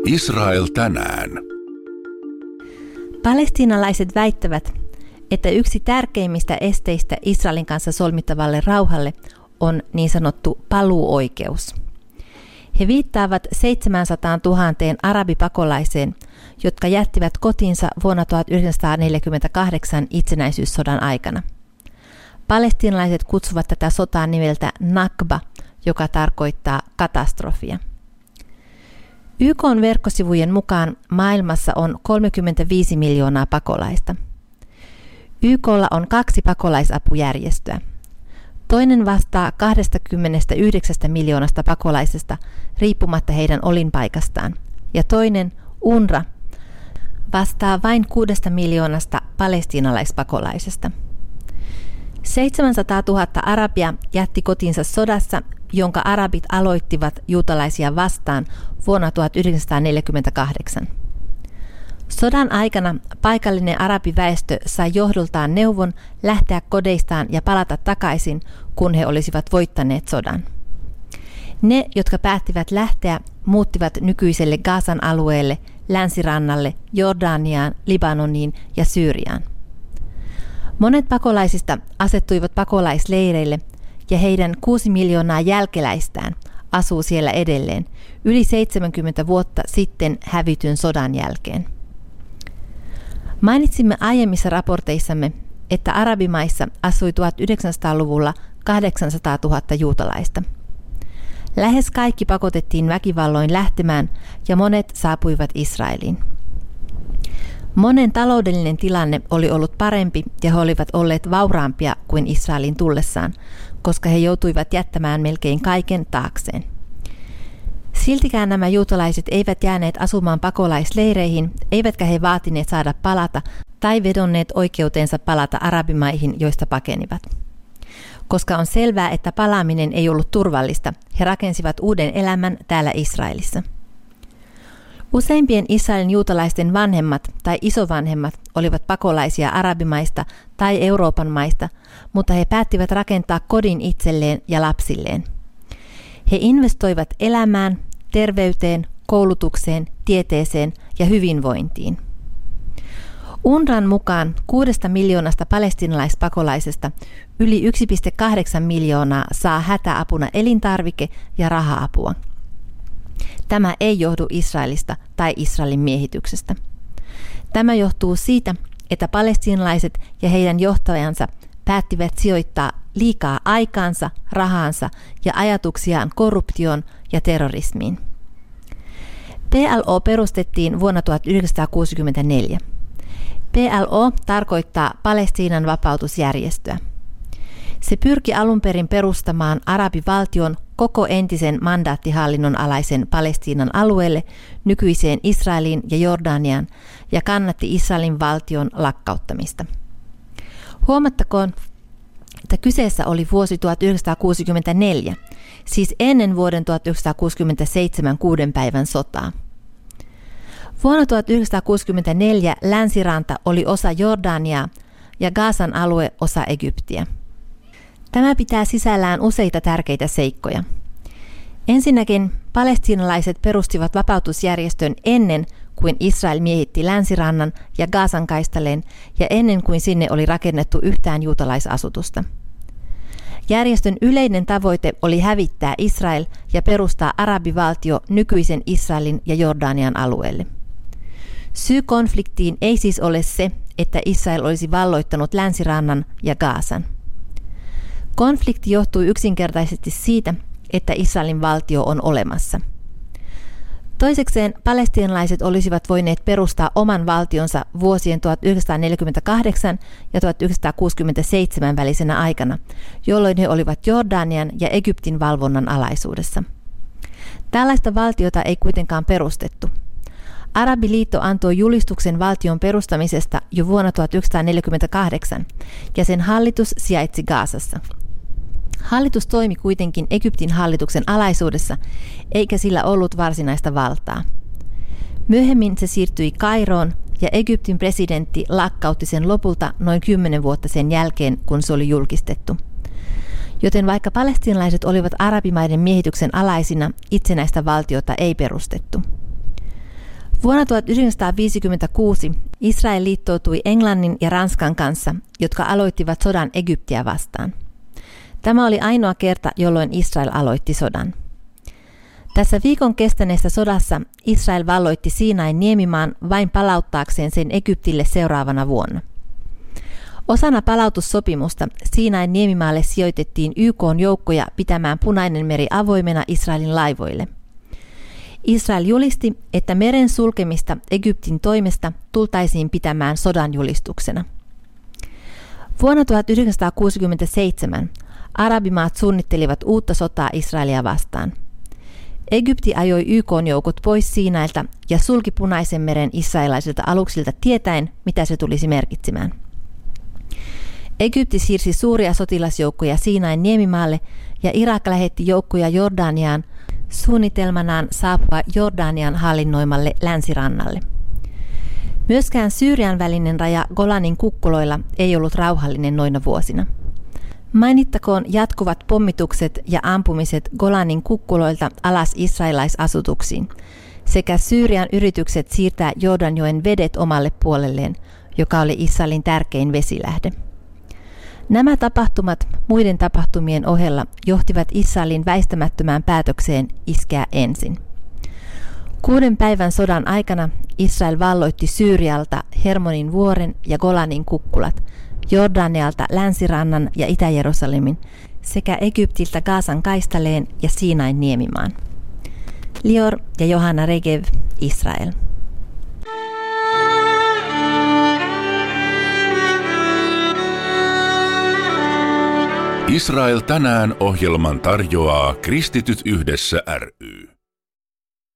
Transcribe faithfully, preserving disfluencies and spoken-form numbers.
Israel tänään. Palestiinalaiset väittävät, että yksi tärkeimmistä esteistä Israelin kanssa solmittavalle rauhalle on niin sanottu paluuoikeus. He viittaavat seitsemänsataatuhatta arabipakolaiseen, jotka jättivät kotinsa vuonna tuhatyhdeksänsataaneljäkymmentäkahdeksan itsenäisyyssodan aikana. Palestiinalaiset kutsuvat tätä sotaa nimeltä Nakba, joka tarkoittaa katastrofia. Y K:n verkkosivujen mukaan maailmassa on kolmekymmentäviisi miljoonaa pakolaista. Y K:lla on kaksi pakolaisapujärjestöä. Toinen vastaa kaksikymmentäyhdeksän miljoonasta pakolaisesta riippumatta heidän olinpaikastaan, ja toinen, UNRWA, vastaa vain kuudesta miljoonasta palestiinalaispakolaisesta. seitsemänsataatuhatta arabia jätti kotinsa sodassa, jonka arabit aloittivat juutalaisia vastaan vuonna tuhatyhdeksänsataaneljäkymmentäkahdeksan. Sodan aikana paikallinen arabiväestö sai johdoltaan neuvon lähteä kodeistaan ja palata takaisin, kun he olisivat voittaneet sodan. Ne, jotka päättivät lähteä, muuttivat nykyiselle Gazan alueelle, länsirannalle, Jordaniaan, Libanoniin ja Syyriaan. Monet pakolaisista asettuivat pakolaisleireille ja heidän kuusi miljoonaa jälkeläistään asuu siellä edelleen yli seitsemänkymmentä vuotta sitten hävityn sodan jälkeen. Mainitsimme aiemmissa raporteissamme, että arabimaissa asui tuhatyhdeksänsataaluvulla kahdeksansataatuhatta juutalaista. Lähes kaikki pakotettiin väkivalloin lähtemään ja monet saapuivat Israeliin. Monen taloudellinen tilanne oli ollut parempi ja he olivat olleet vauraampia kuin Israelin tullessaan, koska he joutuivat jättämään melkein kaiken taakseen. Siltikään nämä juutalaiset eivät jääneet asumaan pakolaisleireihin, eivätkä he vaatineet saada palata tai vedonneet oikeutensa palata arabimaihin, joista pakenivat. Koska on selvää, että palaaminen ei ollut turvallista, he rakensivat uuden elämän täällä Israelissa. Useimpien Israelin juutalaisten vanhemmat tai isovanhemmat olivat pakolaisia arabimaista tai Euroopan maista, mutta he päättivät rakentaa kodin itselleen ja lapsilleen. He investoivat elämään, terveyteen, koulutukseen, tieteeseen ja hyvinvointiin. UNRWAn mukaan kuudesta miljoonasta palestiinalaispakolaisesta yli yksi pilkku kahdeksan miljoonaa saa hätäapuna elintarvike- ja raha-apua. Tämä ei johdu Israelista tai Israelin miehityksestä. Tämä johtuu siitä, että palestiinalaiset ja heidän johtajansa päättivät sijoittaa liikaa aikaansa, rahaansa ja ajatuksiaan korruptioon ja terrorismiin. P L O perustettiin vuonna tuhatyhdeksänsataakuusikymmentäneljä. P L O tarkoittaa Palestiinan vapautusjärjestöä. Se pyrki alun perin perustamaan arabivaltion koko entisen mandaattihallinnon alaisen Palestiinan alueelle, nykyiseen Israeliin ja Jordaniaan, ja kannatti Israelin valtion lakkauttamista. Huomattakoon, että kyseessä oli vuosi tuhatyhdeksänsataakuusikymmentäneljä, siis ennen vuoden tuhatyhdeksänsataakuusikymmentäseitsemän kuuden päivän sotaa. Vuonna tuhatyhdeksänsataakuusikymmentäneljä länsiranta oli osa Jordaniaa ja Gazan alue osa Egyptiä. Tämä pitää sisällään useita tärkeitä seikkoja. Ensinnäkin palestiinalaiset perustivat vapautusjärjestön ennen kuin Israel miehitti länsirannan ja Gazan kaistaleen ja ennen kuin sinne oli rakennettu yhtään juutalaisasutusta. Järjestön yleinen tavoite oli hävittää Israel ja perustaa arabivaltio nykyisen Israelin ja Jordanian alueelle. Syy konfliktiin ei siis ole se, että Israel olisi valloittanut länsirannan ja Gazan. Konflikti johtui yksinkertaisesti siitä, että Israelin valtio on olemassa. Toisekseen palestiinalaiset olisivat voineet perustaa oman valtionsa vuosien tuhatyhdeksänsataaneljäkymmentäkahdeksan ja tuhatyhdeksänsataakuusikymmentäseitsemän välisenä aikana, jolloin he olivat Jordanian ja Egyptin valvonnan alaisuudessa. Tällaista valtiota ei kuitenkaan perustettu. Arabiliitto antoi julistuksen valtion perustamisesta jo vuonna tuhatyhdeksänsataaneljäkymmentäkahdeksan ja sen hallitus sijaitsi Gazassa. Hallitus toimi kuitenkin Egyptin hallituksen alaisuudessa, eikä sillä ollut varsinaista valtaa. Myöhemmin se siirtyi Kairoon ja Egyptin presidentti lakkautti sen lopulta noin kymmenen vuotta sen jälkeen, kun se oli julkistettu. Joten vaikka palestiinalaiset olivat arabimaiden miehityksen alaisina, itsenäistä valtiota ei perustettu. Vuonna tuhatyhdeksänsataaviisikymmentäkuusi Israel liittoutui Englannin ja Ranskan kanssa, jotka aloittivat sodan Egyptiä vastaan. Tämä oli ainoa kerta, jolloin Israel aloitti sodan. Tässä viikon kestäneessä sodassa Israel valloitti Siinain niemimaan vain palauttaakseen sen Egyptille seuraavana vuonna. Osana palautussopimusta Siinain niemimaalle sijoitettiin Y K:n joukkoja pitämään Punainen meri avoimena Israelin laivoille. Israel julisti, että meren sulkemista Egyptin toimesta tultaisiin pitämään sodan julistuksena. Vuonna tuhatyhdeksänsataakuusikymmentäseitsemän arabimaat suunnittelivat uutta sotaa Israelia vastaan. Egypti ajoi Y K:n joukot pois Siinailta ja sulki Punaisen meren israelaisilta aluksilta tietäen, mitä se tulisi merkitsemään. Egypti siirsi suuria sotilasjoukkoja Siinain niemimaalle ja Irak lähetti joukkoja Jordaniaan suunnitelmanaan saapua Jordanian hallinnoimalle länsirannalle. Myöskään Syyrian välinen raja Golanin kukkuloilla ei ollut rauhallinen noina vuosina. Mainittakoon jatkuvat pommitukset ja ampumiset Golanin kukkuloilta alas israelaisasutuksiin sekä Syyrian yritykset siirtää Jordanjoen vedet omalle puolelleen, joka oli Israelin tärkein vesilähde. Nämä tapahtumat muiden tapahtumien ohella johtivat Israelin väistämättömään päätökseen iskeä ensin. Kuuden päivän sodan aikana Israel valloitti Syyrialta Hermonin vuoren ja Golanin kukkulat, Jordanialta länsirannan ja Itä-Jerusalemin sekä Egyptiltä Gaasan kaistaleen ja Siinain niemimaan. Lior ja Johanna Regev, Israel. Israel tänään -ohjelman tarjoaa Kristityt yhdessä ry.